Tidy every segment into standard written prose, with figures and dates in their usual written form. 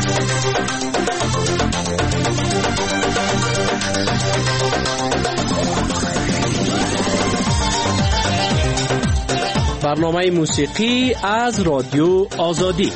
برنامه موسیقی از رادیو آزادی.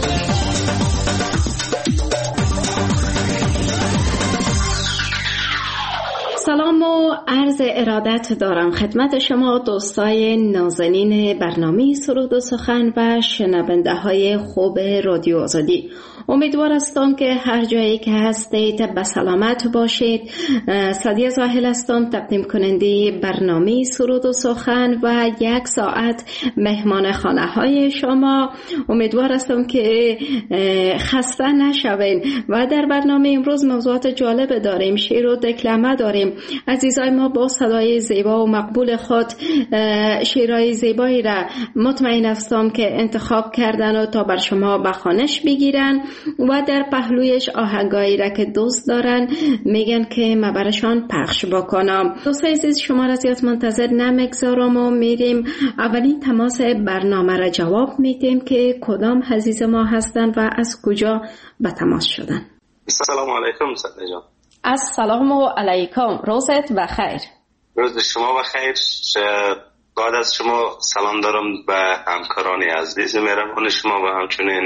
سلام و عرض ارادت دارم خدمت شما دوستای نازنین برنامه سرود و سخن و شنونده های خوب رادیو آزادی. امیدوار هستم که هر جایی که هستید به سلامت باشید. سعدیه زاهل هستم، تقدیم کننده برنامه سرود و سخن و یک ساعت مهمان خانه های شما. امیدوار هستم که خسته نشوین و در برنامه امروز موضوعات جالب داریم، شعر و دکلمه داریم. عزیزای ما با صدای زیبا و مقبول خود شعرهای زیبایی را مطمئن هستم که انتخاب کردن و تا بر شما به خوانش بگیرن و در پهلویش آهنگایی را که دوست دارن میگن که ما برشان پخش بکنم. دوستای عزیز، شما را زیاد منتظر نمیگذارم و میریم اولین تماس برنامه را جواب میدیم که کدام عزیز ما هستن و از کجا به تماس شدن. السلام علیکم سعدیه جان. السلام علیکم، روزت بخیر. روز شما بخیر. بعد از شما سلام دارم به همکاران عزیز مهربان شما و همچنین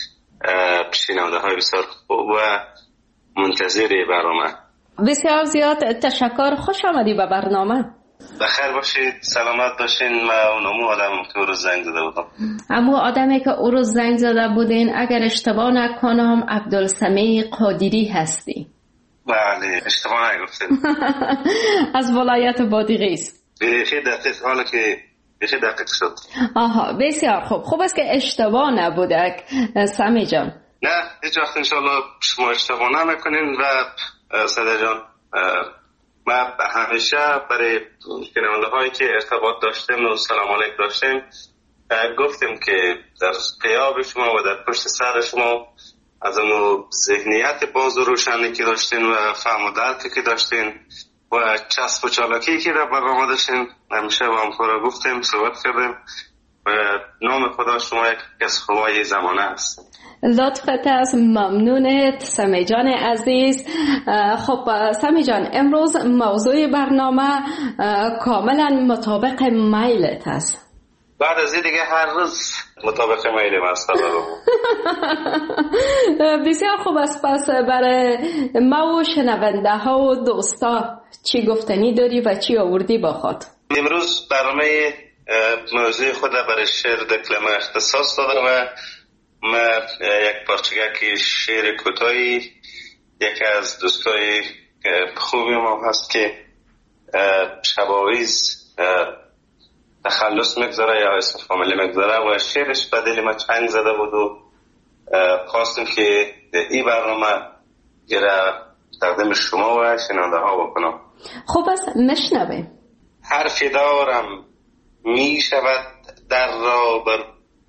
شنونده های بسیار خوب و منتظر برنامه. بسیار زیاد تشکر، خوش آمدی به برنامه. بخیر باشید، سلامت باشین. من اونمو آدم که او روز زنگ زده بودم. امو آدمی که او روز زنگ زده بودین اگر اشتباه نکنم عبدالسمیع قادری هستی. بله، اشتباه نگفتین. از ولایت بادغیس است. خیلی دقیق، حالا که خیلی دقیق شد. آها، بسیار خوب. خوب است که اشتباه نبوده سمی جان. نه، هیچ وقت انشالله شما اشتباه نمیکنین. و سعدیه جان، من همیشه برای شنونده هایی که ارتباط داشتیم و سلام علیک داشتیم گفتیم که در غیاب شما و در پشت سر شما از اون ذهنیت باز و روشنی که داشتین و فهم و درکی که داشتین و چسب و چالاکی که در برنامه داشتین همیشه با همکارا گفتیم، صحبت کردیم و نام خدا شما یک از خوبای زمانه هست. لطفت از ممنونت سمی جان عزیز. خب سمی جان، امروز موضوع برنامه کاملا مطابق میلت است. بعد از این دیگه هر روز مطابق میل است. بسیار خوب است. پس برای ما و شنونده ها و دوستا چی گفتنی داری و چی آوردی با خود؟ امروز برنامه موضوع خود برای شعر دکلمه اختصاص دادم و من یک پارچگک شعر کوتاهی یکی از دوستای خوبی ما هست که شباویز تخلص میگذاره یا اسم فامیلی میگذاره و شعرش به دل ما چنگ زده بود و خواستم که این برنامه گره تقدیم شما و شنونده ها بکنم. خوب است، نشنویم. حرفی دارم می شود در را بر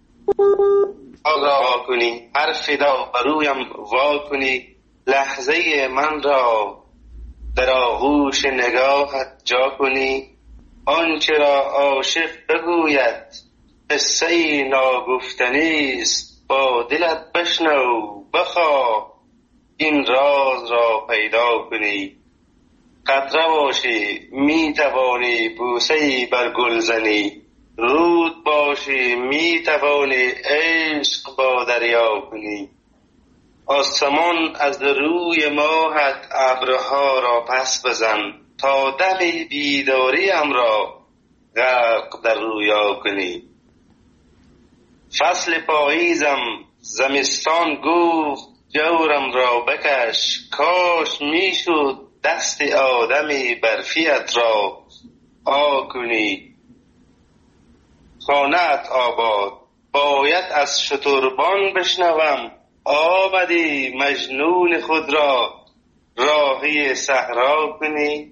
آگاه کنی، حرفی دارم برویم وا کنی، لحظه من را در آغوش نگاهت جا کنی، آنچه را عاشق بگوید قصه ناگفتنی است، با دلت بشنو بخواه این راز را پیدا کنی، قطره باشی می توانی بوسه‌ای بر گل زنی، رود باشی می توانی عشق با دریا کنی، آسمان از روی ماهت ابرها را پس بزن، تا دم بیداریم را غرق در رویا کنی، فصل پاییزم زمستان گفت جورم را بکش، کاش میشد دست آدمی برفیت را آ کنی، خانه‌ات آباد باید از شتربان بشنوم، آمدی مجنون خود را راهی صحرا کنی،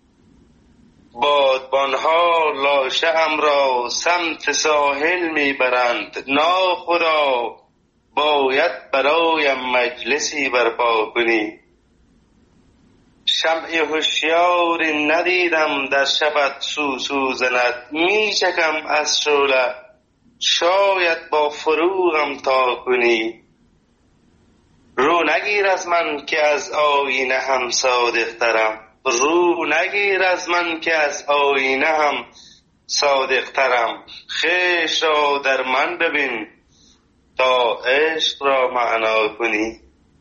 بادبانها لاشه ام را سمت ساحل میبرند، ناخدا باید برایم مجلسی برپا کنی، شمع هوشیاری ندیدم در شبت سوسو زند، میچکم از شعله شاید با فروغم تا کنی، رو نگیر از من که از آینه هم صادق ترم، رو نگیر از من که از آینه هم صادق ترم. خویش را در من ببین تا عشق را معنا کنی،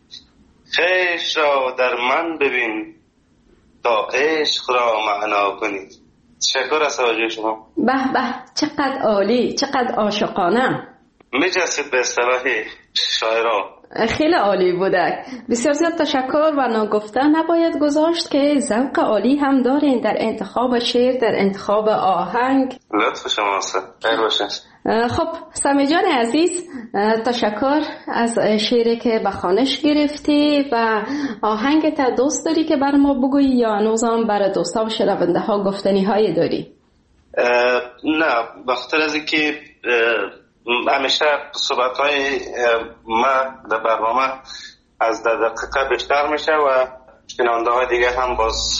خویش را در من ببین تا عشق را معنا کنی. تشکر از توجه شما. به به، چقدر عالی، چقدر عاشقانه. می‌جسد به اصطلاح شاعرها. خیلی عالی بوده. بسیار زیاد تشکر و ناگفته نباید گذاشت که ذوق عالی هم دارین در انتخاب شعر، در انتخاب آهنگ. لطف شماست. خیر باشه. خب سمی جان عزیز، تشکر از شعری که به خوانش گرفتی و آهنگ تا دوست داری که بر ما بگویی یا هنوزم برای دوستا و شنونده ها گفتنی های داری؟ نه، بخاطر از اینکه همیشه صحبت های ما در برنامه از دقیقه بیشتر میشه و شنونده های دیگه هم باز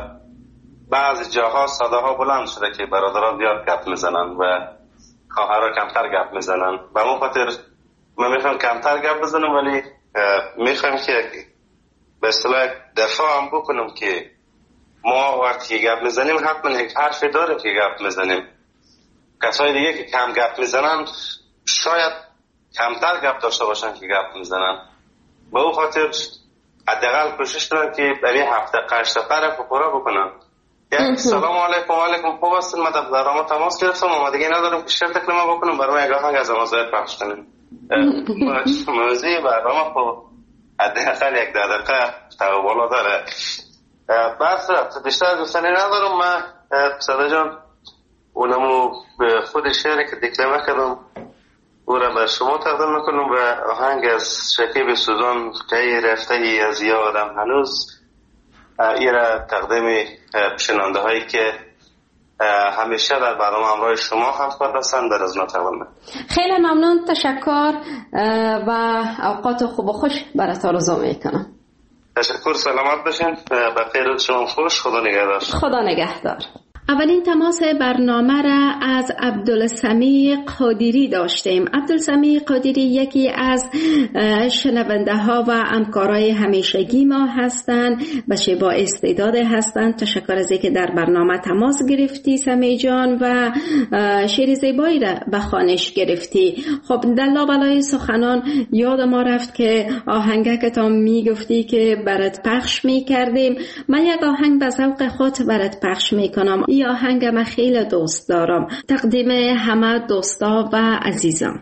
بعضی جاها صدا ها بلند شده که برادران زیاد گپ میزنن و خواهرها کمتر گپ میزنن. به اون خاطر من میخوام کمتر گپ بزنم، ولی میخوام که به اصطلاح دفاع هم بکنم که ما وقتی گپ میزنیم حتما یک حرفی داریم که گپ میزنیم. کسای دیگه که کم گپ میزنن شاید کمتر گپ داشته باشن که گپ میزنن. به اون خاطر حداقل کوشش کنن که برای هفته 8 دقیقه رو پورا بکنن. یک سلام علیکم، علیکم خوب هستین، ما در برنامه تماس گرفتم، آمادگی ندارم که شرط کلمه بکنم، برای یک آهنگ از آمازاید پخش کنیم. موضوع برنامه خب حداقل 1 دقیقه تا بالا داره. بس بیشتر گفتنی ندارم. من صدا جان اونمو به خود شعری که دکلمه کردم او را به شما تقدیم میکنم و آهنگ از شکیب سوزان که رفته ای از یادم هنوز، این را تقدیم شنونده هایی که همیشه در برنامه همراه شما همکار هستند در از تقدیم. خیلی ممنون، تشکر و اوقات خوب و خوش برات آرزو میکنم. تشکر، سلامت باشین، بخیر روز شما خوش، خدا نگهدار. خدا نگهدار. اولین تماس برنامه را از عبدالسمیع قادری داشتیم. عبدالسمیع قادری یکی از شنونده ها و همکارای همیشگی ما هستند، بچه با استعداد هستند. تشکر از اینکه در برنامه تماس گرفتی سمیع جان و شعر زیبایی را به خوانش گرفتی. خب در لابلای سخنان یاد ما رفت که آهنگه که تا میگفتی که برات پخش میکردیم، من یک آهنگ به ذوق خود برات پخش میکنم. این آهنگ من خیلی دوست دارم، تقدیم همه دوستا و عزیزان.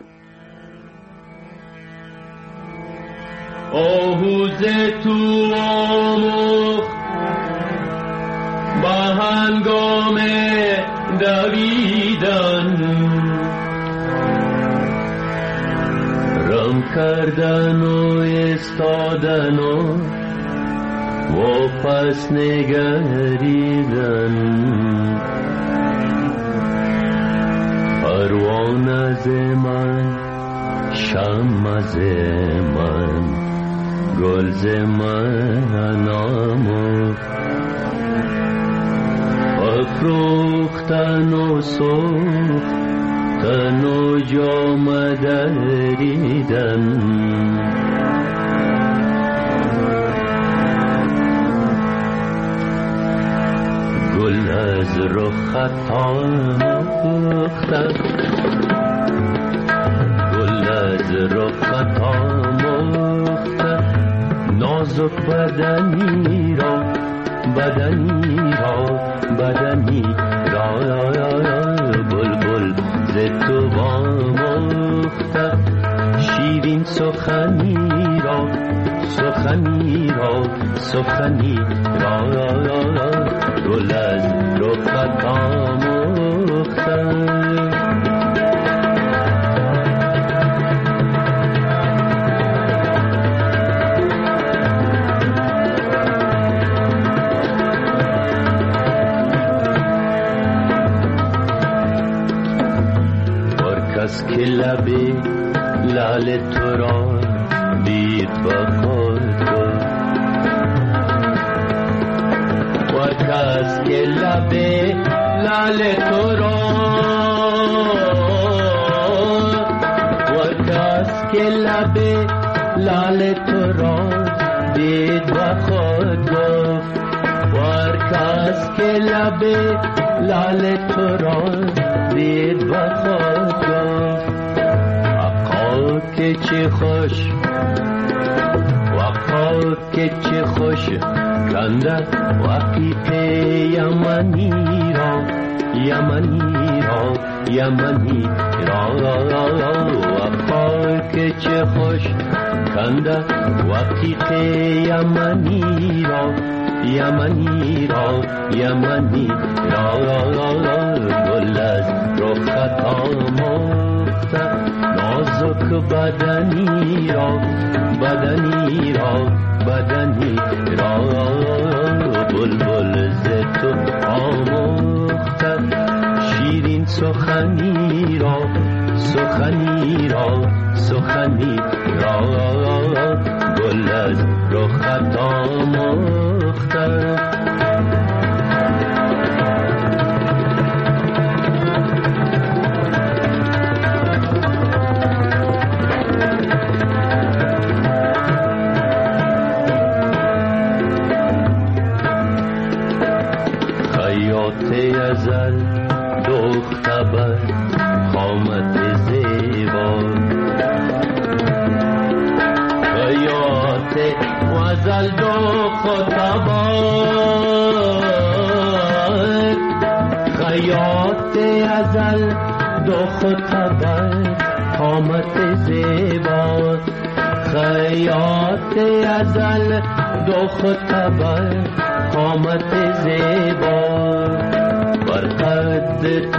آهوز تو آموخت با هنگام دویدن، رم کردن و استادن و پس نگریدن. پروان از من، شم از من، گل ز من آموخت، افروختن و سوختن و جام دریدن. گل از رخت آموختن، گل از رخت آموختن، نازک بدنی را، بدنی را، بدنی را، بلبل ز تو آموختن، شیرین سخنی را، سخنی را، سخنی را، گل از رخت آموختن. کس که لب لعل تو را دید بخور تو، و کس که لب لعل تو را، و کس که لب لعل تو را دید و خود گفت ور کس که لب لال تو را دید و خود گفت آقا که چه خوش وقا که چه خوش کنده وقیق یمنی را یمنی را یمنی را وقا که چه خوش کنده وقیق یمنی را یمنی را یمنی را گل از رخت آموخته نازک بدنی را بدنی را بدنی را بلبل ز تو آموخته شیرین سخنی را سخنی را سخنی را گل از رخت آموخته ازل دختر بر قامت زیبا حیات ازل دختر بر حیات ازل دختر بر قامت زیبا حیات ازل دختر بر قامت زیبا برقد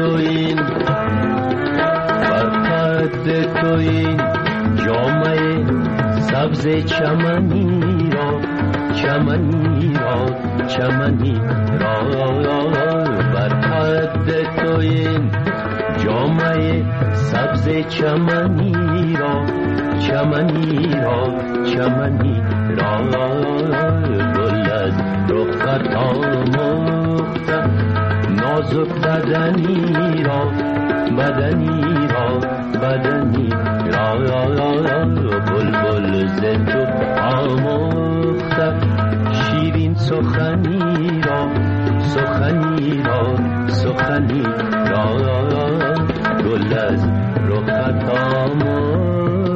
تو این جامعه سبز چمنی را چمنی را چمنی را برقد تو این جامعه سبز چمنی را چمنی را چمنی را گل از رخت آموخته نازک بدنی را بدنی را بدنی را بلبل ز تو آموخته شیرین سخنی را سخنی را سخنی را گل از رخت آموخته.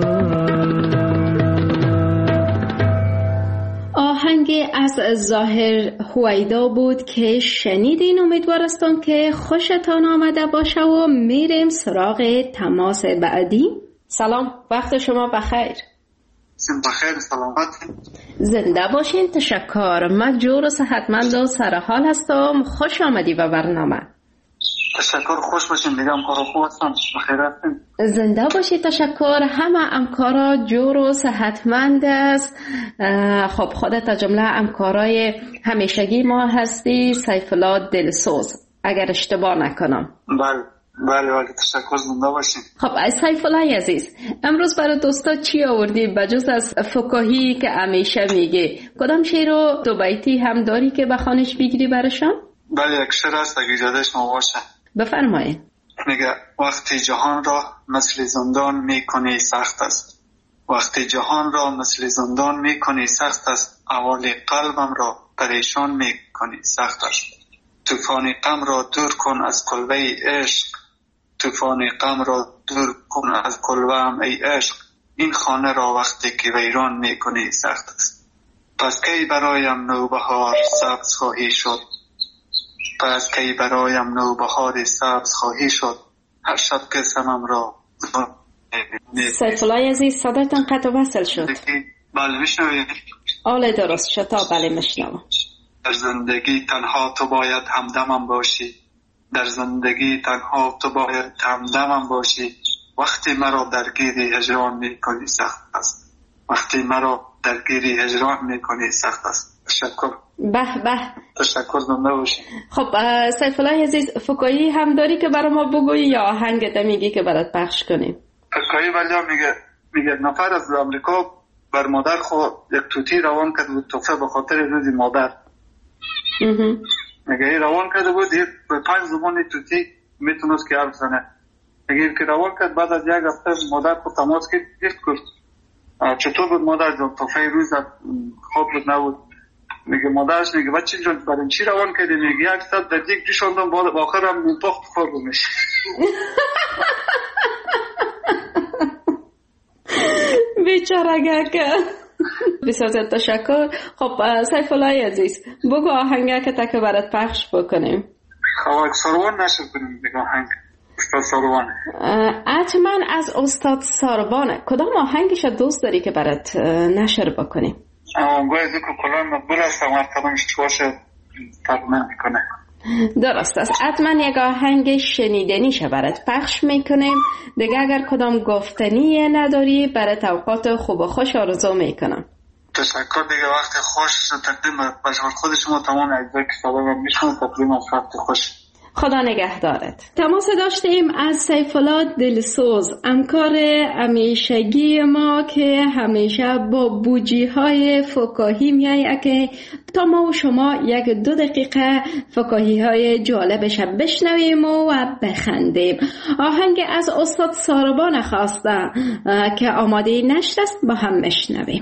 آهنگ از ظاهر هویدا بود که شنیدین. امیدوارستم که خوشتان آمده باشه و میریم سراغ تماس بعدی. سلام، وقت شما بخیر. بخیر، سلامت. زنده باشین. تشکر. من جور و صحتمند و سرحال هستم. خوش آمدی به برنامه. تشکر، خوش باشین. دیگه همکارا خوب هستم، بخیر هستین. زنده باشی. تشکر. همه همکارا جور و صحتمند است. خب خودت از جمله همکارای همیشگی ما هستی، سیف الله دلسوز، اگر اشتباه نکنم. بله تشکر، زنده باشین. خب از سیف الله عزیز، امروز برای دوستا چی آوردی بجز از فکاهی که همیشه میگه؟ کدام شعر و دو بیتی هم داری که بخوانش بگیری برشان؟ بله، یک شعر هست اگه اجازه شما باشه. بفرمایید. میگه وقتی جهان را مثل زندان میکنی سخت است، وقتی جهان را مثل زندان میکنی سخت است، احوال قلبم را پریشان میکنی سخت است. طوفان غم را دور کن از کلبه عشق، طوفان غم را دور کن از کلبه‌ام ای عشق، این خانه را وقتی که ویران میکنی سخت است. پس کی برایم نوبهار سبز خواهی شد، پس کی برایم نوبهار سبز خواهی شد، هر شب که سنم را سیف الله عزیز، صدایتان قطع وصل شد. بله میشنوید؟ آله درست شد. بله میشنوم. در زندگی تنها تو باید همدمم باشی، در زندگی تنها تو باید همدمم باشی، وقتی مرا درگیری هجران میکنی سخت است، وقتی مرا درگیری هجران میکنی سخت است. تشکر. به تشکر، زنده باشی. خب سیف الله عزیز، فکاهی هم داری که برای ما بگویی یا آهنگت میگی که برات پخش کنیم؟ فکاهی ولی میگه نفر از امریکا بر مادر خود یک توتی روان کرد بود، تحفه به خاطر روز مادر. میگه روان کرده بود به 5 زبان توتی میتونست که حرف زنه. میگه که روان کرد بعد از یک هفته مادر خود تماس گرفت، گفت چطور بود مادر جان تا روز خواب بود نبود؟ میگه مادرش میگه بچه جان برای چی روان کردی؟ میگه 100 دقیقه کشوندم بالا آخر هم منطق خوردمش. بیچاره که بسیار تشکر. خب سیف الله عزیز بگو آهنگه که تک برات پخش بکنیم. خب سروان نشر کنیم دیگه آهنگ استاد سروان. حتما از استاد سروان کدام آهنگش دوست داری که برات نشر بکنیم؟ آهنگای ذکر کلان مقبول است و مرتبانش باشه تقمن میکنه. درست است. حتما یک آهنگ شنیدنیشه برات پخش میکنیم دیگه. اگر کدام گفتنی نداری برات اوقات خوب و خوش آرزو میکنم. تشکر دیگه. وقت خوش تقدیم بشار خود شما تمام اجزای که سلام میشون تقدیم از وقت خوش. خدا نگهدارت. تماس داشتیم از سیف الله دلسوز همکار همیشگی ما که همیشه با بوجی های فکاهی میایه که تا ما و شما 1-2 دقیقه فکاهی های جالبش بشنویم و بخندیم. آهنگ از استاد سروان خواسته که آماده نشت است با هم بشنویم.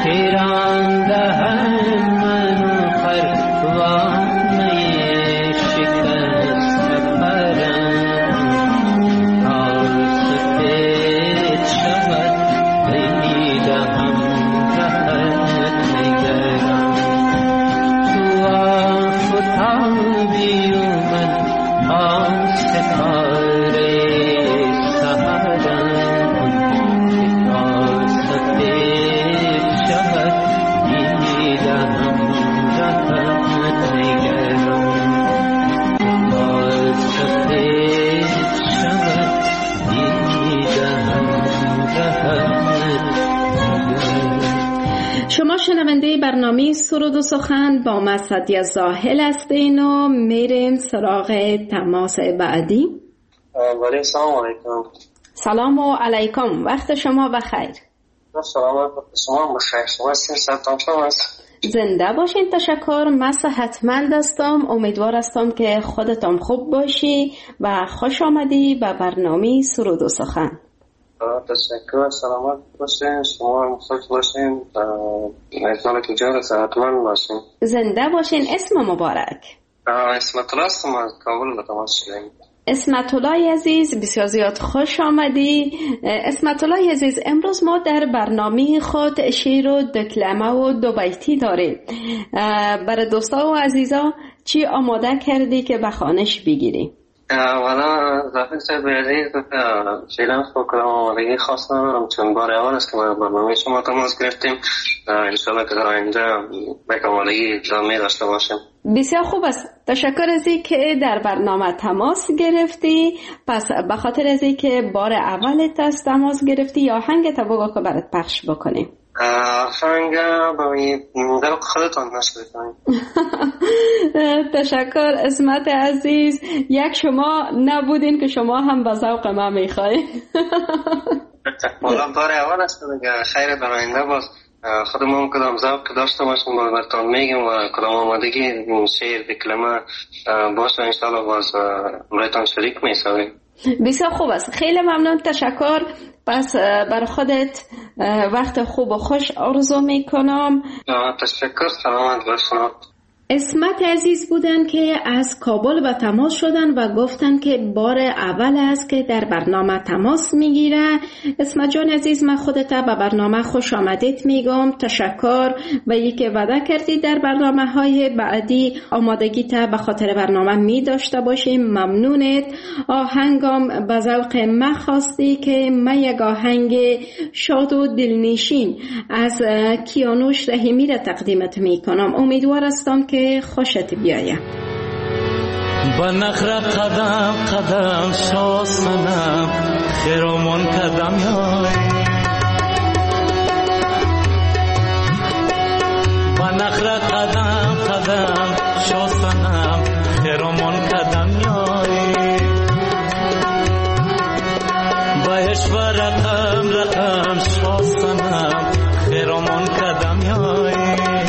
شما شنونده برنامه سرود و سخن با مسعدی زاهل هستین و میریم سراغ تماس بعدی. ولی سلام علیکم. سلام علیکم، وقت شما بخیر. سلام شما بخیر. شما سلام شما زنده باشین. تشکر. من صحتمند هستم. امیدوار هستم که خودتان خوب باشی و خوش آمدی به برنامه سرود و سخن. تشکر. سلامت باشین. شما خوش باشین. امیدوارم که جان صحتمند باشین. زنده باشین. اسم مبارک؟ اسمت الله است. ما کابل به تماس شدیم. اسمت الله عزیز، بسیار زیاد خوش آمدی. اسمت الله عزیز، امروز ما در برنامه خود شعر و دکلمه و دو بیتی داریم. برای دوستا و عزیزا چی آماده کردی که به خوانش بگیری؟ والا زفر صاحب عزیز شیران فکرم آمادگی خاص ندارم، چون بار اول است که ما برنامه شما تماس گرفتیم. انشاءالله که در آینده یک آمادگی جامعه داشته باشیم. بسیار خوب است. تشکر از این که در برنامه تماس گرفتی. پس به خاطر از این که بار اولت است تماس گرفتی، یا آهنگت بگو که برات پخش بکنیم. آهنگ در خودتان نشده کنیم. تشکر اسمت عزیز. یک شما نبودین که شما هم به ذوق ما میخواین. والا بار اول است دیگه. خیر در آینده باز خودمون کدام ذوق داشته باشیم باز براتون میگیم و کدام آمادگی شعر دکلمه باشه انشاءالله باز براتون شریک میسازیم. بسیار خوب است. خیلی ممنون. تشکر. پس بر خودت وقت خوب و خوش آرزو میکنم. تشکر. سلامت باشین. اسمت عزیز بودن که از کابل به تماس شدن و گفتن که بار اول است که در برنامه تماس میگیره. اسمت جان عزیز، من خودت به برنامه خوش آمدید میگم. تشکر و یکی وعده کردی در برنامه های بعدی آمادگی تا به خاطر برنامه می داشته باشیم. ممنونت. آهنگم به ذوق من خواستی که من یک آهنگ شاد و دلنشین از کیانوش رحیمی را تقدیمت میکنم. امیدوار هستم که خوشت بیاید. با نخره قدم قدم شاسنم خیرامون قدم یای. با نخره قدم قدم شاسنم خیرامون قدم یای. بایش و رقم رقم شاسنم خیرامون قدم یای.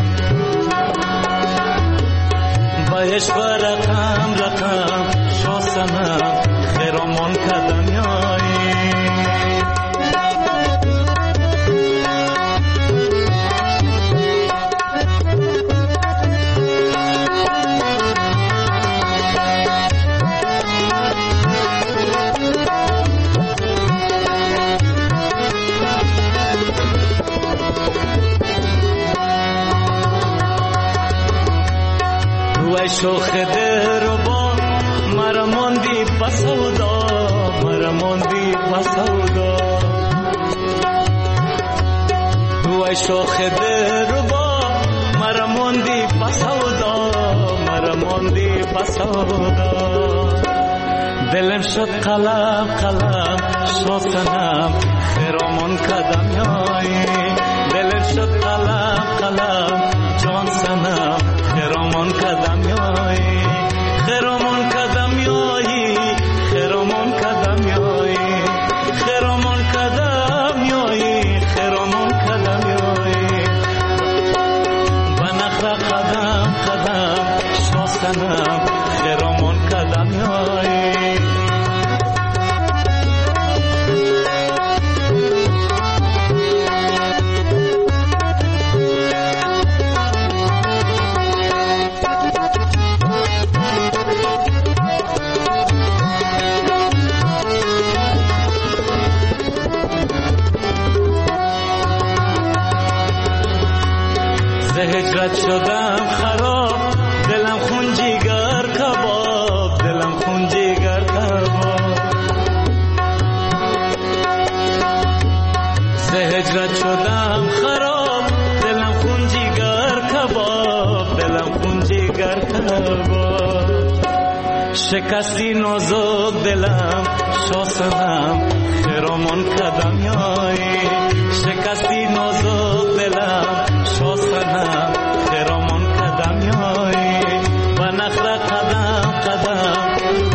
بایش و رقم رقم شاسنم خیرامون قدم یای. وای شوخ دربا مرا ماندی بسودا، مرا ماندی بسودا. وای شوخ دربا مرا ماندی بسودا، مرا ماندی بسودا. دلم شد قلم قلم شاسنم خیرامون قدم یای. دلم شد قلم قلم جان سنم خیرامون قدم یای. خیرامون قدم یای. خیرامون قدم یای. خیرامون قدم یای. خیرامون قدم یای. بنخره قدم قدم شاسنم خیرامون قدم یای. ز هجرت شدم خراب، دلم خون جگر کباب، دلم خون جگر کباب. ز هجرت شدم خراب، دلم خون جگر کباب، دلم خون جگر کباب. شکستی نازک دلم شاسنم خرامان کدم یایی، شکستی نازک دلم شاسنم خرامان کدم یایی و نخره قدم قدم.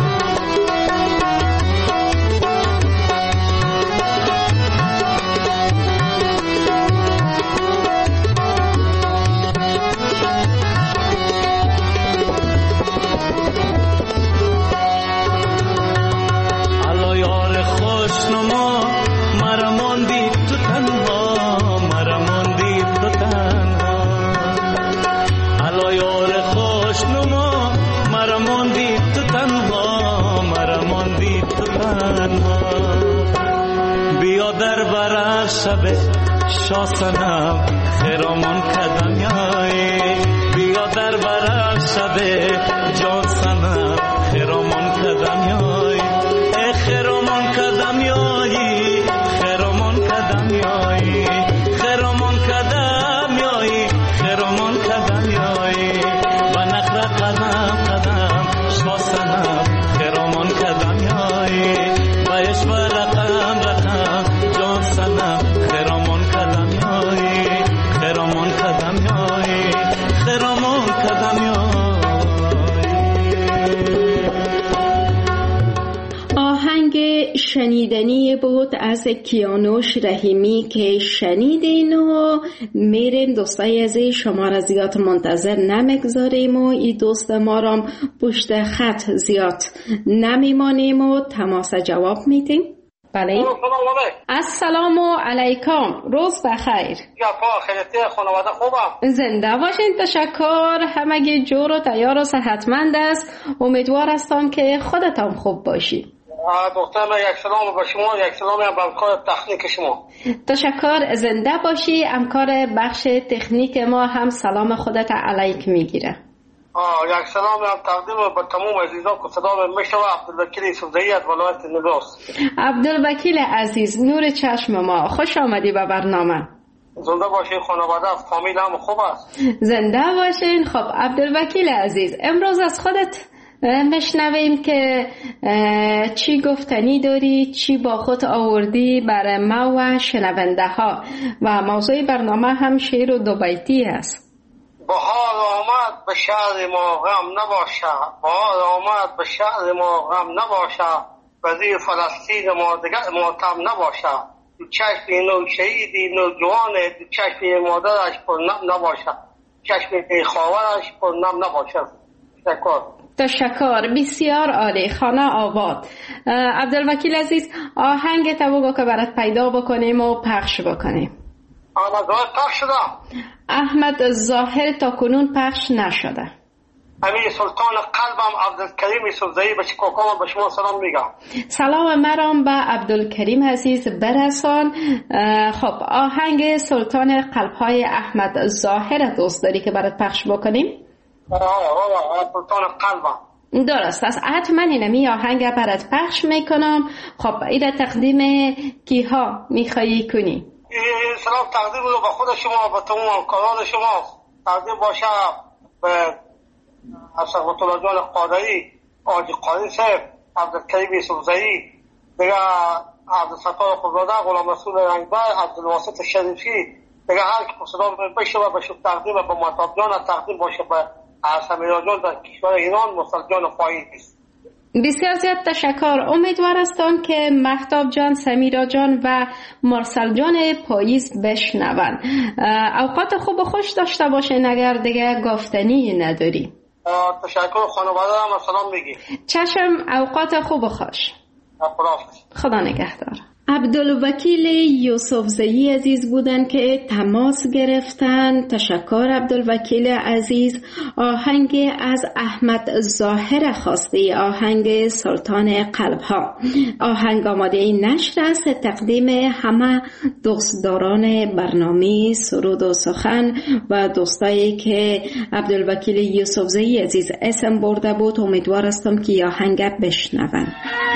بیا در برای شب شاسنم خرامان کدم یایی، بیا در برای شب جان سنم خرامان کدم یایی، ای خرامان کدم یایی، خرامان کدم یایی، خرامان کدم یایی، خرامان کدم یایی و نخره قدم قدم شاسنم خرامان کدم یایی و عشق رقم رقم جان سنم خرامان کدم یایی، خرامان کدم یایی، خرامان کدم یایی. آهنگ شنیدنی بود از کیانوش رحیمی که شنیدین و میریم دوستای عزیز شما را زیاد منتظر نمیگذاریم و این دوست ما را پشت خط زیاد نمیمانیم و تماس جواب میتیم. بله السلام علیکم، روز بخیر. یا پا خیلیت خانواده خوبم؟ زنده باشین، تشکر. همگی جور و تیار و صحتمند است. امیدوار هستم که خودتان خوب باشی. دختر من یک سلام به شما، یک سلام به همکار تکنیک شما. تشکر، زنده باشی. همکار بخش تکنیک ما هم سلام خودت علیک میگیره. یک سلام هم تقدیم به تمام عزیزان که صدا میشنوه. عبدالوکیل یوسفزئی از ولایت نبراس. عبدالوکیل عزیز، نور چشم ما، خوش آمدی به برنامه. زنده باشین، خانواده فامیل هم خوب است. زنده باشین. خب عبدالوکیل عزیز، امروز از خودت میشنویم که چی گفتنی داری، چی با خود آوردی برای ما و شنونده ها، و موضوع برنامه هم شعر و دو بیتی است. بهار آمد به شهر ما غم نباشه، بهار آمد به شهر ما غم نباشه، وزیر فلسطین ما دیگر ماتم نباشه، دو چشم نو شهیدی نو جوانه، دو چشم مادرش پر نم نباشه، چشم خواهرش پر نم نباشه. تشکر، بسیار عالی، خانه آباد. عبدالوکیل عزیز، آهنگ تو بگو که برات پیدا بکنیم و پخش بکنیم. احمد ظاهر پخش شده؟ احمد ظاهر تا کنون پخش نشده. امیر سلطان قلبم عبدالکریم یوسفزئی به چکاکام به شما سلام میگم. سلام مرام به عبدالکریم عزیز برسان. خب آهنگ سلطان قلبهای احمد ظاهر دوست داری که برات پخش بکنیم؟ سلطان قلبم درست است، حتما اینمی آهنگ برات پخش میکنم. خب ایده تقدیم کیها میخوایی کنی؟ سلام تقدیم رو به خود شما، به تمام همکاران شما تقدیم باشه، به اسقاط الله جان قادری، آجی قادری صاحب، عبدالکریم یوسفزئی، دیگه عبدالستار خودزاده، غلام رسول رنگبر، عبدالواسط شریفی، دیگه هر که صدا بشه و به شب تقدیم به مهتاب جان تقدیم باشه، به سمیرا جان در کشور ایران، مرسل جان خواهی است. بسیار زیاد تشکر. امیدوار هستم که مهتاب جان، سمیرا جان و مرسل جان پاییز بشنون. اوقات خوب و خوش داشته باشین اگر دیگه گفتنی نداری. تشکر، خانواده هم سلام میگی. چشم، اوقات خوب و خوش. خدا نگهدار. عبدالوکیل یوسفزئی عزیز بودن که تماس گرفتن. تشکر عبدالوکیل عزیز. آهنگ از احمد ظاهر خواسته، آهنگ سلطان قلبها. آهنگ آماده نشر است. تقدیم همه دوستداران برنامه سرود و سخن و دوستایی که عبدالوکیل یوسفزئی عزیز اسم برده بود. امیدوار هستم که آهنگ بشنون.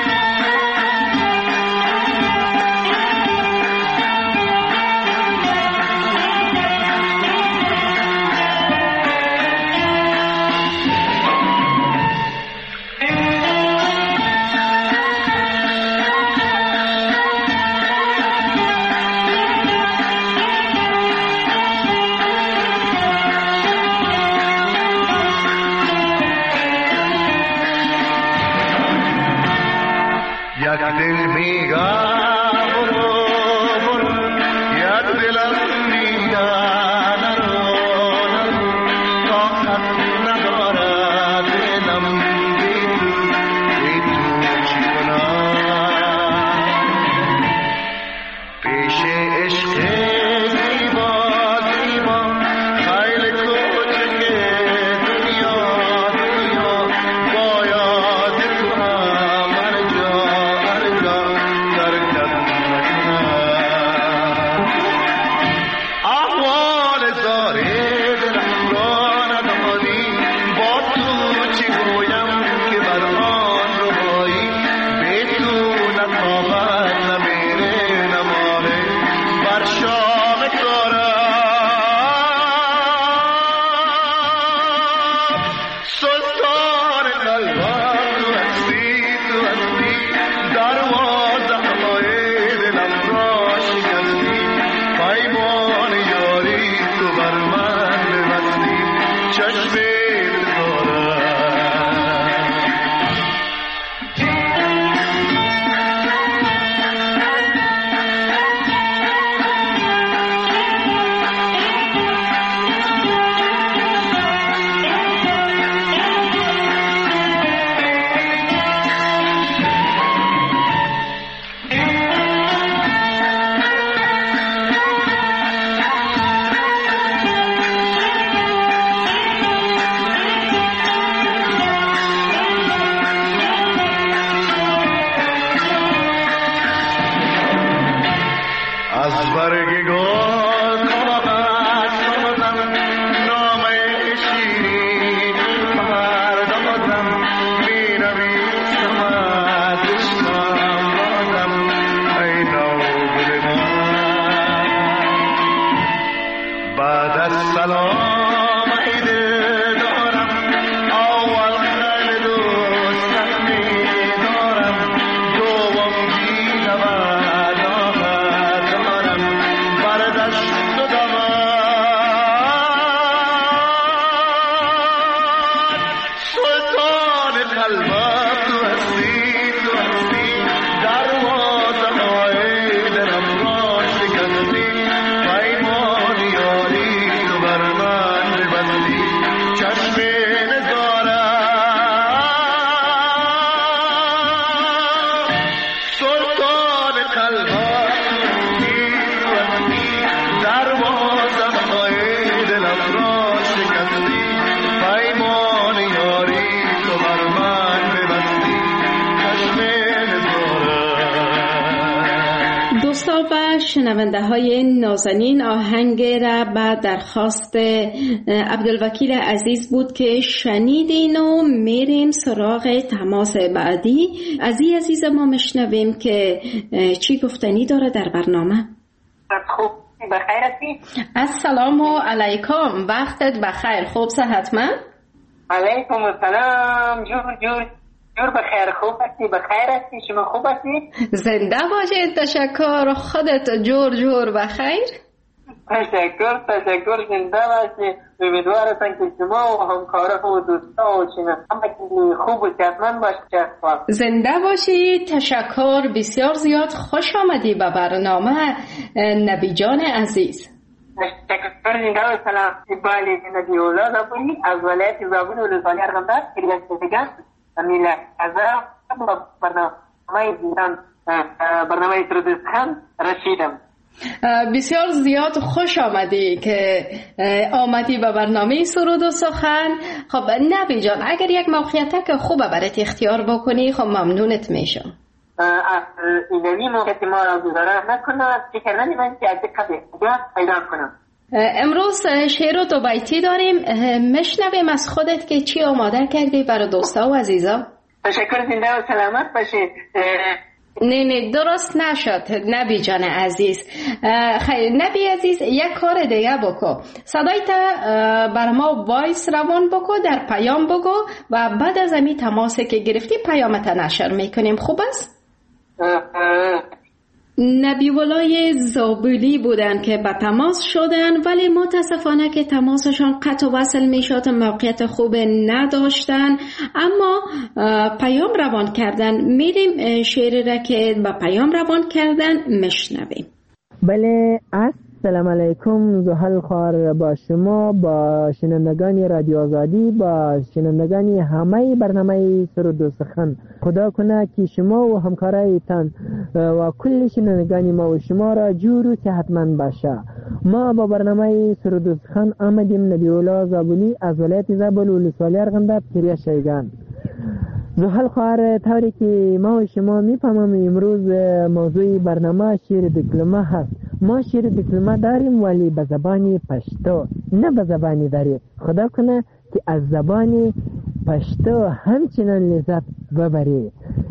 شنونده های نازنین، آهنگ را به درخواست عبدالوکیل عزیز بود که شنیدین و میریم سراغ تماس بعدی. عزیز ما مشنویم که چی گفتنی داره در برنامه. خوب بخیر هستی؟ السلام علیکم، وقتت بخیر، خوب صحتمند؟ علیکم السلام، جور بخیر، خوب هستی؟ بخیر هستی؟ شما خوب هستی؟ زنده باشید، تشکر. خودت جور بخیر؟ تشکر، زنده باشید. امیدوار هستم که شما و همکارا و دوستا و همه خوب و صحتمند باشید. زنده باشید، تشکر. بسیار زیاد خوش آمدی به برنامه نبی جان عزیز. تشکر، زنده و سلام. بالی نبی اولاد بودی از ولایت زابل و لزالی ارغنداب کریان سفگان میله از برنامه دیدن برنامه سرود سخن رسیدم. بسیار زیاد خوش آمدی که آمدی به برنامه سرود و سخن. خب نبی جان، اگر یک موقعیت که خوبه برات اختیار بکنی خب ممنونت میشم. اینمی موقعیت ما را گذاره نکنم، فکر نمی‌کنم که از قبل پیدا کنم. امروز شعر و دو بیتی داریم، مشنویم از خودت که چی آماده کردی برای دوستا و عزیزا. تشکر، زنده و سلامت باشید. نه درست نشد نبی جان عزیز. خیلی نبی عزیز، یک کار دیگه بکن، صدایت بر ما وایس روان بکن، در پیام بگو و بعد از امی تماسی که گرفتی پیامت نشر میکنیم. خوب است؟ نبی ولای زابلی بودن که به تماس شدن، ولی متاسفانه که تماسشان قطع و وصل میشد، موقعیت خوب نداشتن، اما پیام روان کردن. میریم شعری را که به پیام روان کردن مشنویم. بله، السلام علیکم. زحل خوار با شما، با شنوندگان رادیو آزادی، با شنوندگان همه برنامه سرود و سخن. خدا کنه که شما و همکارایتان و کل شنوندگان ما و شما را جور و صحتمند باشه. ما با برنامه سرود و سخن آمدیم. نبی الله زابلی از ولایت زابل ولسوالی ارغنداب کریا شیگان. زحل خوار، طوری که ما و شما میفهمم امروز موضوع برنامه شعر دکلمه هست. ما شعر دکلمه داریم ولی به زبان پشتو، نه به زبانی داری. خدا کنه که از زبان پشتو همچنان لذت ببری.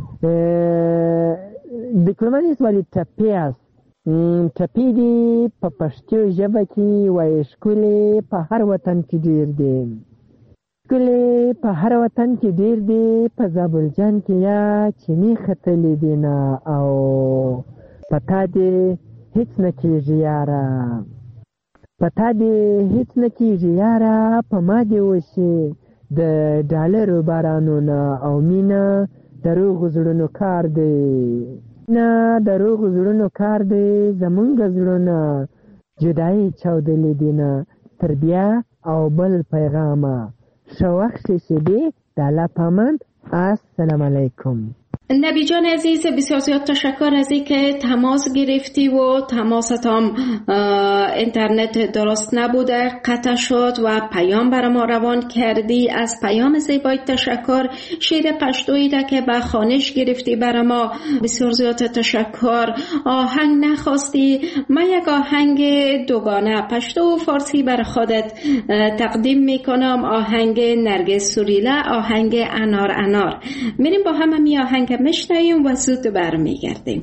دکلمه نیست ولی تپی است. تپی دی په پشتو ژبه کې وایي ښکلې په هر وطن کې ډېر دی، ښکلې په هر وطن کې ډېر دی، په زابل جان کې یا چینی ختلې دی نه، او په تا دې هیڅ نه کېږي یاره، په تا دې هیڅ نه کېږي یاره، په ما دې وشي د ډالرو بارانونه، او مینه د روغو زړونو کار دی، نه د روغو زړونو کار دی، زمونږ زړونه جدایي چاودلې دي نه، تر بیا او بل پیغامه ښه وخت شیدې د الله پامان. السلام علیکم. نبی جان عزیز، بسیار زیاد تشکر از این که تماس گرفتی و تماست هم اینترنت درست نبوده، قطع شد و پیام برای ما روان کردی. از پیام زیبایی تشکر. شعر پشتویی ده که به خوانش گرفتی برای ما، بسیار زیاد تشکر. آهنگ نخواستی، من یک آهنگ دوگانه پشتو و فارسی برای خودت تقدیم میکنم. آهنگ نرگس سوریله، آهنگ انار انار. میریم با هم می آهنگ مشنویم و زود برمیگردیم.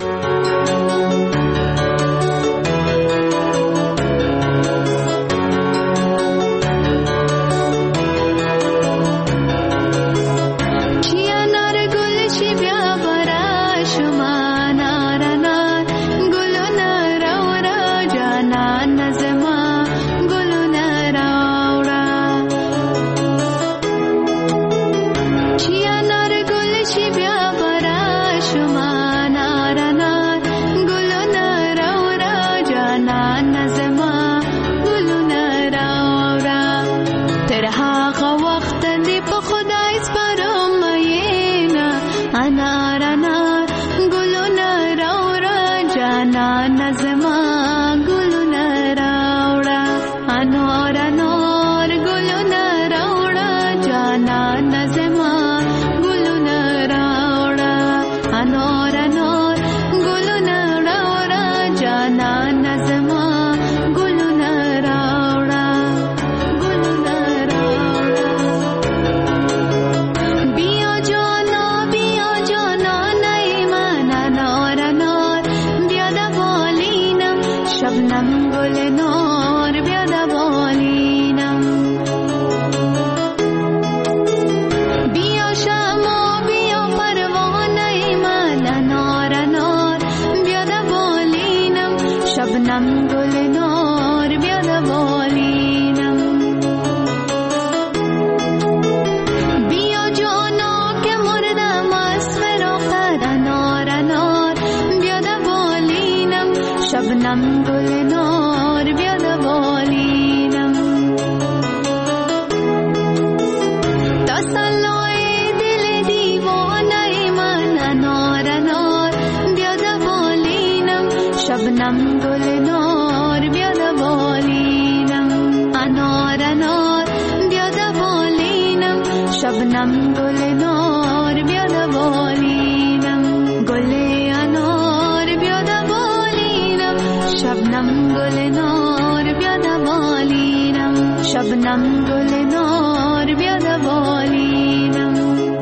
Guluna شبنم گل نار بیاد بالینم گل انار بیاد بالینم شبنم گل نار بیاد بالینم شبنم گل نار بیاد بالینم.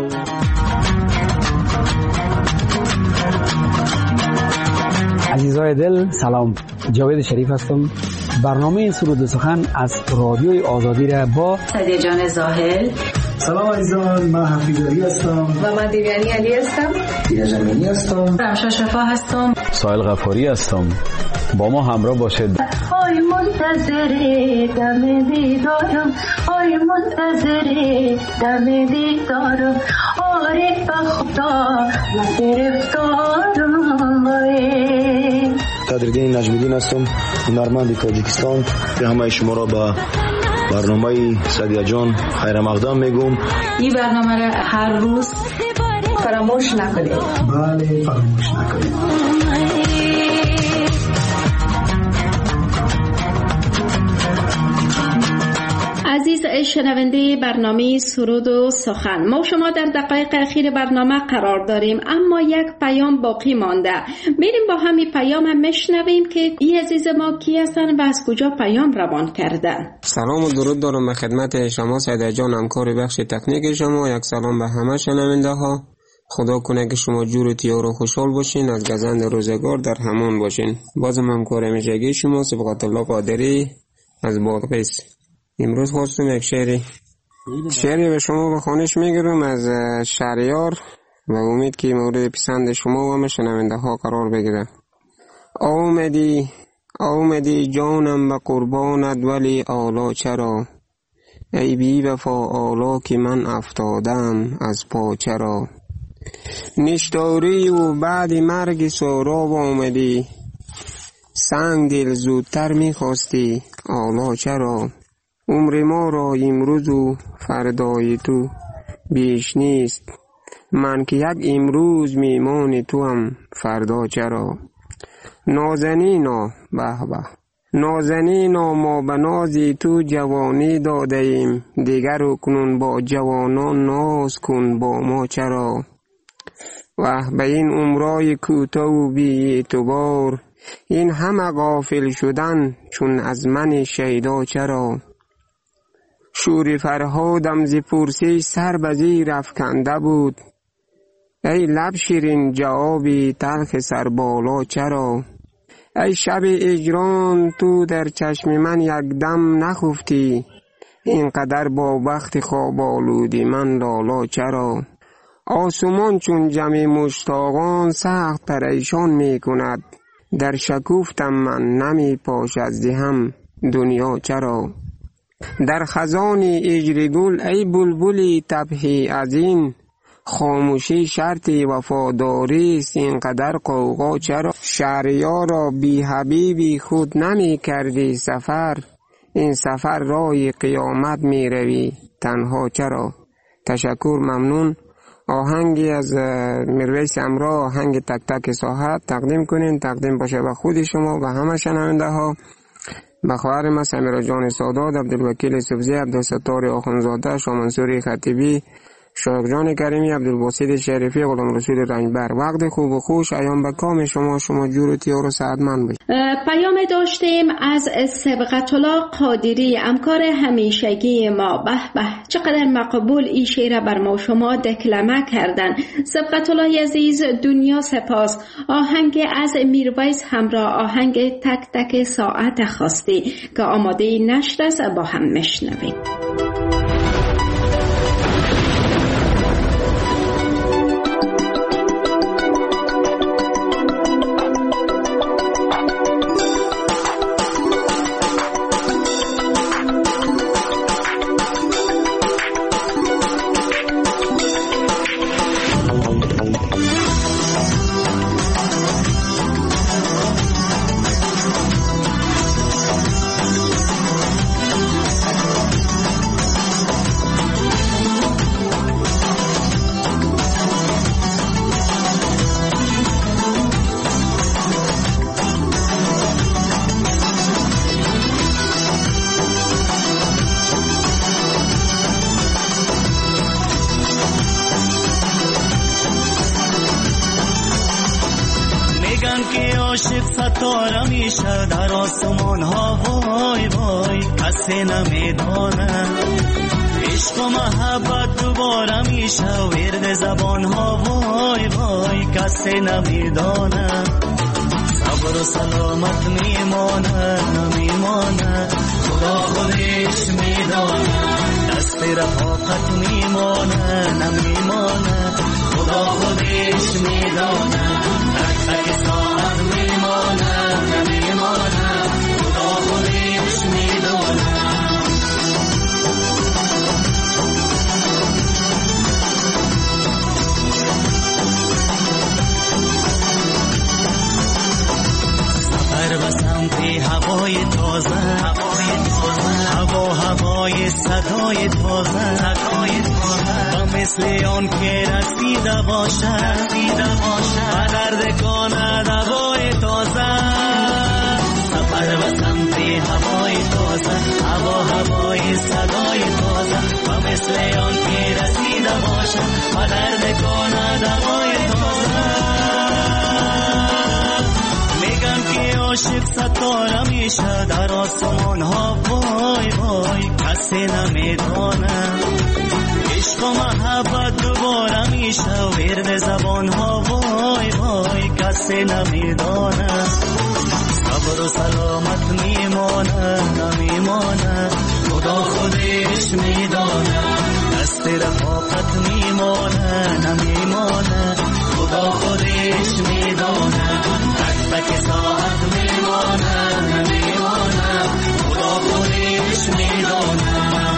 عزیزای دل سلام، جاوید شریف هستم. برنامه سرود و سخن از رادیوی آزادی را با سعدیه جان زاهل. سلام عزیزان، من حفیظ علی هستم و من دیویانی علی هستم. دیده زمینی هستم. رمشا شفا هستم. سایل غفاری هستم. با ما همراه باشید. آی منتظر دم دیدارم، آی منتظر دم دیدارم، آره بخدا من گرفتارم. قدردین نجمیدین هستم، هنرمند تاجیکستان. به همه شما را با برنامه سعدیه جان خیر مقدم میگم. این برنامه را هر روز فراموش نکنید. بله فراموش نکنید. عزیز شنونده برنامه سرود و سخن، ما شما در دقایق اخیر برنامه قرار داریم، اما یک پیام باقی مانده. میریم با همین پیام هم میشنویم که این عزیز ما کی هستن و از کجا پیام روان کردن. سلام و درود دارم به خدمت شما سعدیه جان، همکار بخش تکنیک شما. یک سلام به همه شنونده ها. خدا کنه که شما جور تیار و خوشحال باشین، از گزند روزگار در همان باشین. بازم همکار همیشگی شما صبغت الله قادری از بادغیس. امروز خواستم یک شعری به شما بخوانش میگیرم از شهریار و امید که مورد پسند شما و شنونده ها قرار بگیره. آمدی جانم به قربانت ولی آلا چرا، ای بی وفا آلا که من افتادم از پا چرا. نشداری و بعد مرگ سهراب آمدی، سنگ دل زودتر میخواستی آلا چرا. عمر ما را امروز و فردای تو بیش نیست، من که یک امروز میمان تو هم فردا چرا. نازنینا به به نازنینا، ما به نازی تو جوانی داده ایم، دیگر اکنون با جوانان ناز کن با ما چرا. و به این عمرای کوتاه و بی اعتبار، این همه غافل شدن چون از من شیدا چرا. شور فرهادم ز پرسش سر به زیر افکنده بود، ای لب شیرین جوابی تلخ سر بالا چرا. ای شب اجرام تو در چشم من یک دم نخفتی، اینقدر با بخت خواب آلودی من لالا چرا. آسمان چون جمع مشتاقان سخت پریشان می کند، در شکوفتم من نمی پاشد ز هم دنیا چرا. در خزان اجر گل ای بلبلی تبهی از این، خاموشی شرط وفاداری است اینقدر قوقا چرا. شهریارا بی حبیبی خود نمی کردی سفر، این سفر راه قیامت می روی تنها چرا. تشکر، ممنون. آهنگی از میرویس امرا، آهنگ تک تک ساحت تقدیم کنین. تقدیم باشه به خود شما و همه شنونده ها، به خواهر ما سمیرا جان سادات، عبدالوکیل سبزی، عبدالستار آخونزاده، شامنصوری خطیبی، شایق جان کریمی، عبدالباسط شریفی، غلام رسول رنجبر. وقت خوب و خوش ایام به کام شما جور و تیار و سعادتمند باشید. پیام داشتیم از صبغت الله قادری، همکار همیشگی ما. به به چقدر مقبول این شعر بر ما شما دکلمه کردن. صبغت الله عزیز، دنیا سپاس. آهنگ از میرویس همراه، آهنگ تک تک ساعت خواستی که آماده نشر است، با هم میشنویم. ستاره میشه در آسمان ها، وای وای کسی نمیدانه. عشق و محبت دوباره میشه ورد زبان ها، وای وای کسی نمیدانه. صبر و سلامت میمانه نمیمانه، خدا خودش میدانه. دست رفاقت میمانه نمیمانه، خدا خودش میدانه. تک تک ساعت میمانه نمیمانه، خدا خودش میدانه. سفر به سمت هوای تازه، هوای صدای تازه، و مثل آن که رسیده باشه و درد کند هوای تازه. سفر به سمت هوای تازه، هوای صدای تازه، و مثل آن که رسیده باشه و درد کند هوای تازه. میگن که عاشق ستاره میشه در آسمان ها، وای وای کسی نمیدانه. عشق و محبت دوباره میشه ورد زبان ها، وای وای کسی نمیدانه. صبر و سلامت میمانه نمیمانه، خدا خودش میدانه. دست رفاقت میمانه نمیمانه، خدا خودش میدانه. تک تک ساعت میمانه نمیمانه، خدا خودش میدانه.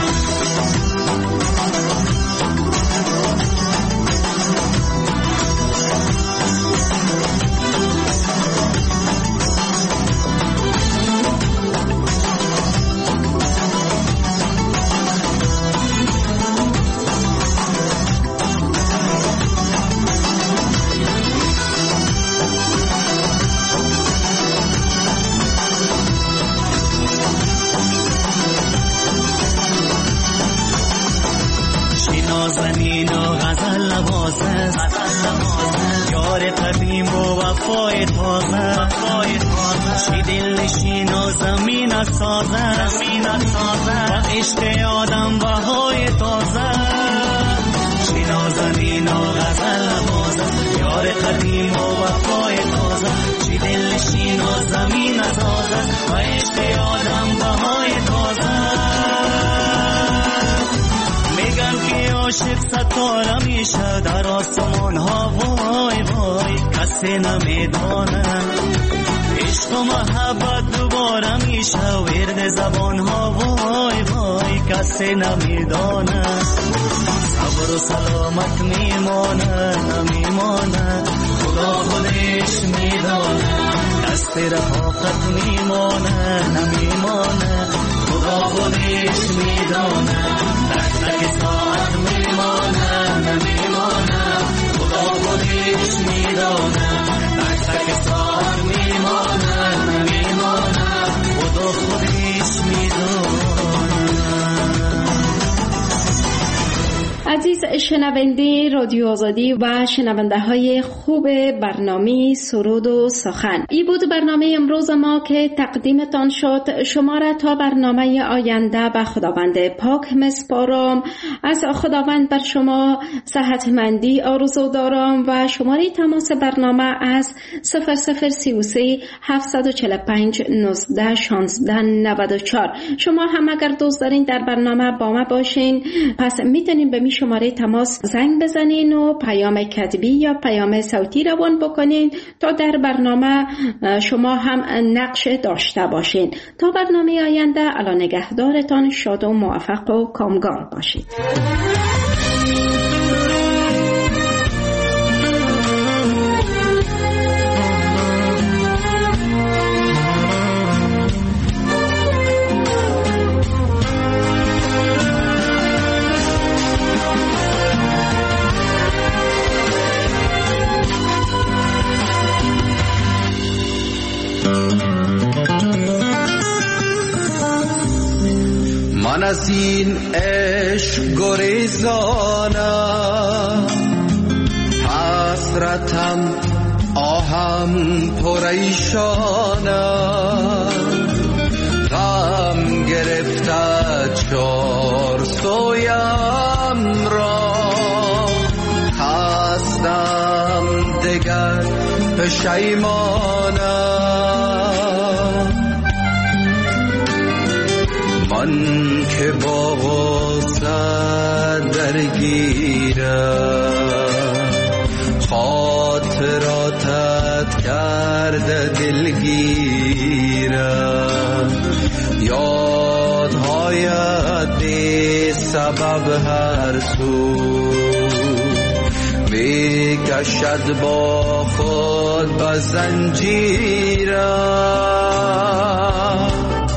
نازنین و غزل نوازه، یار قدیم و وفای تازه. چی دل نشین و زمین سازه، و عشق آدم بهای تازه. چی نازنین و غزل نوازه، یار قدیم و وفای تازه. چی دل نشین و زمین سازه، و عشق آدم بهای تازه. میگن که عاشق ستاره میشه در آسمان ها، وای وای کسی نمیدانه. عشق و محبت دوباره میشه ورد زبان ها، وای وای کسی نمیدانه. صبر و سلامت میمانه نمیمانه، خدا خودش میدانه. دست رفاقت میمانه نمیمانه، خدا خودش میدانه. تک تک ساعت میمانه نمیمانه، خدا خودش میدانه. تک تک ساعت میمانه نمیمانه، خدا خودش میدانه. عزیز شنونده رادیو آزادی و شنونده های خوب برنامه سرود و سخن، این بود برنامه امروز ما که تقدیمتان شد. شما را تا برنامه آینده به خداوند پاک مسپارم. از خداوند بر شما صحتمندی آرزو دارم و شماره تماس برنامه از 0033 745 19 16 94. شما هم اگر دوست دارین در برنامه با ما باشین، پس میتونین به شماره تماس زنگ بزنین و پیام کتبی یا پیام صوتی روان بکنین تا در برنامه شما هم نقش داشته باشین. تا برنامه آینده، الا نگهدارتان، شاد و موفق و کامگار باشید. من از این عشق گریزانم، حسرتم آهم پریشانم غم گرفته چار سویم را خستم دگر پشیمانم من که با غصه درگیرم خاطراتت کرده دلگیرم یادهایت بی سبب هر سو می کشد با خود به زنجیرم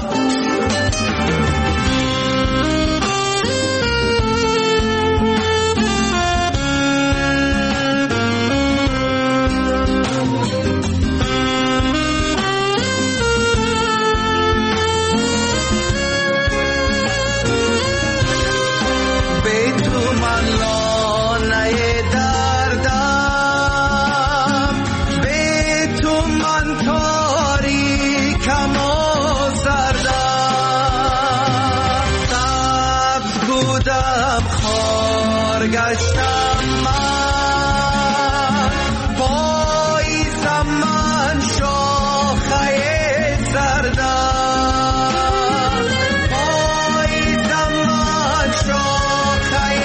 گشتم من پاییزم من شاخه زردم پاییزم من شاخه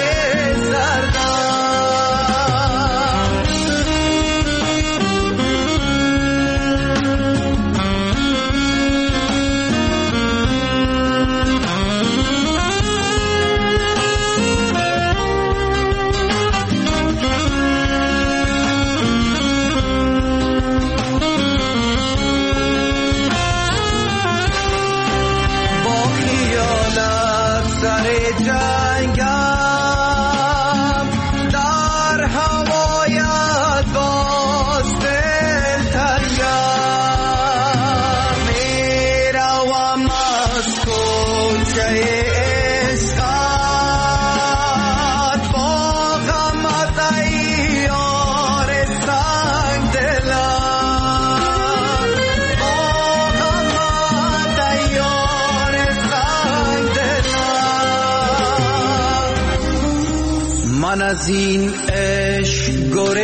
من از این عشق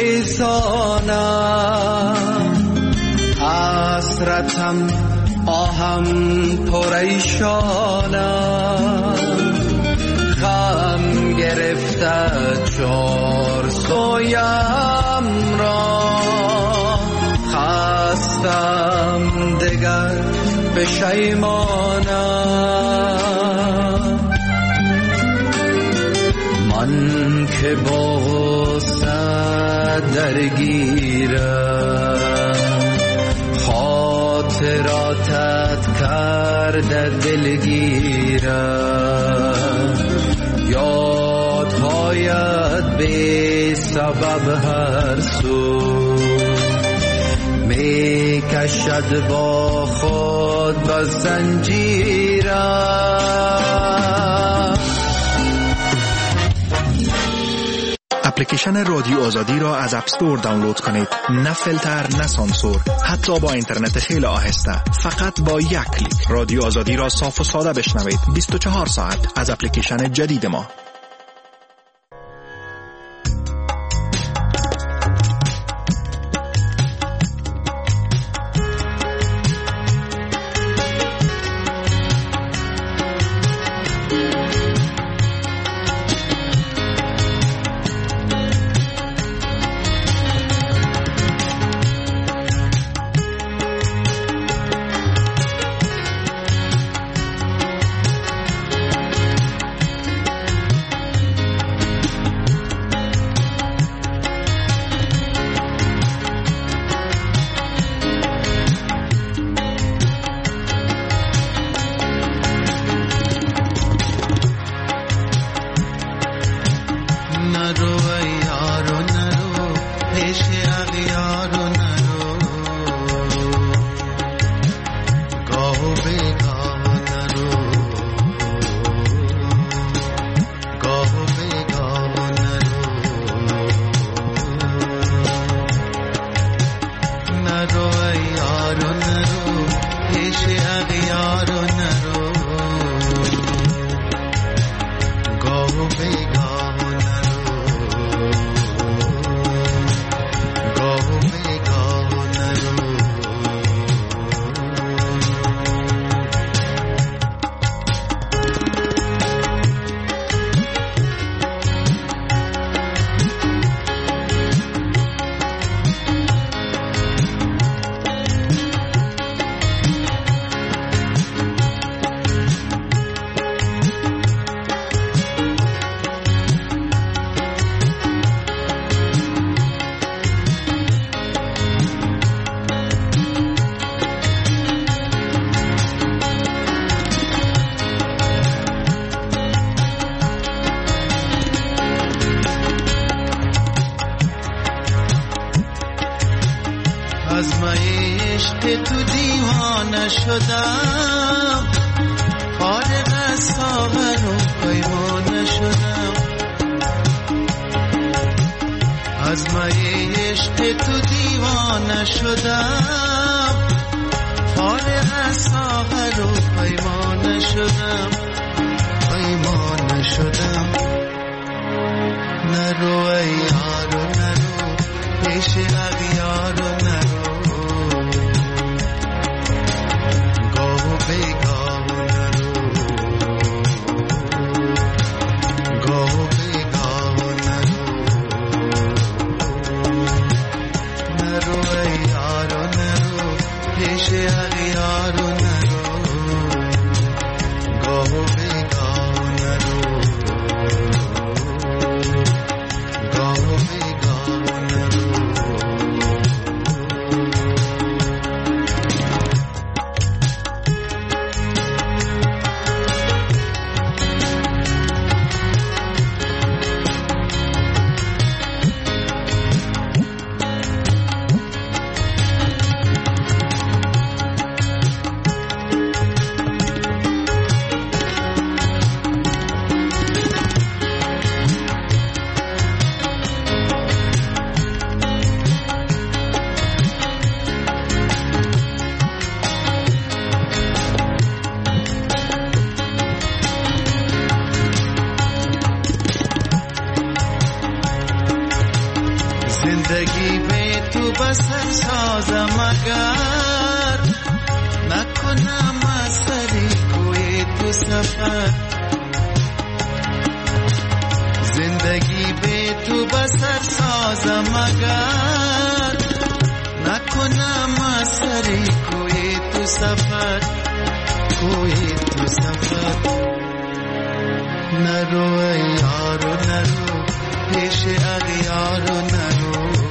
گریزانم حسرتم آهم پریشانم غم گرفته چار سویم را خستم دگر پشیمانم من که با غصه درگیرم خاطراتت کرده دلگیرم یادهایت بی سبب هر سو می کشد با خود به زنجیرم. اپلیکیشن رادیو آزادی را از اپستور دانلود کنید. نه فیلتر، نه سانسور، حتی با اینترنت خیلی آهسته. فقط با یک کلیک رادیو آزادی را صاف و ساده بشنوید. 24 ساعت از اپلیکیشن جدید ما. نشدم، فارغ از ساغر و پیمان نشدم، از می عشق تو دیوانه شدم، فارغ از ساغر و پیمان شدم، پیمان شدم. نرو ای یارو نرو پیش اغیارو نرو، گاه و بیگاه نرو، گاه و بیگاه نرو، نرو ای یارو نرو پیش اغیارو نرو، گاه و بیگاه نرو، گاه و بیگاه نرو. زندگی به تو بسر سازم اگر نکنم از سری کوی تو سفر، زندگی به تو بسر سازم اگر نکنم از سری کوی تو سفر، کوی تو سفر. نرو ای یارو نرو پیش اغیارو نرو،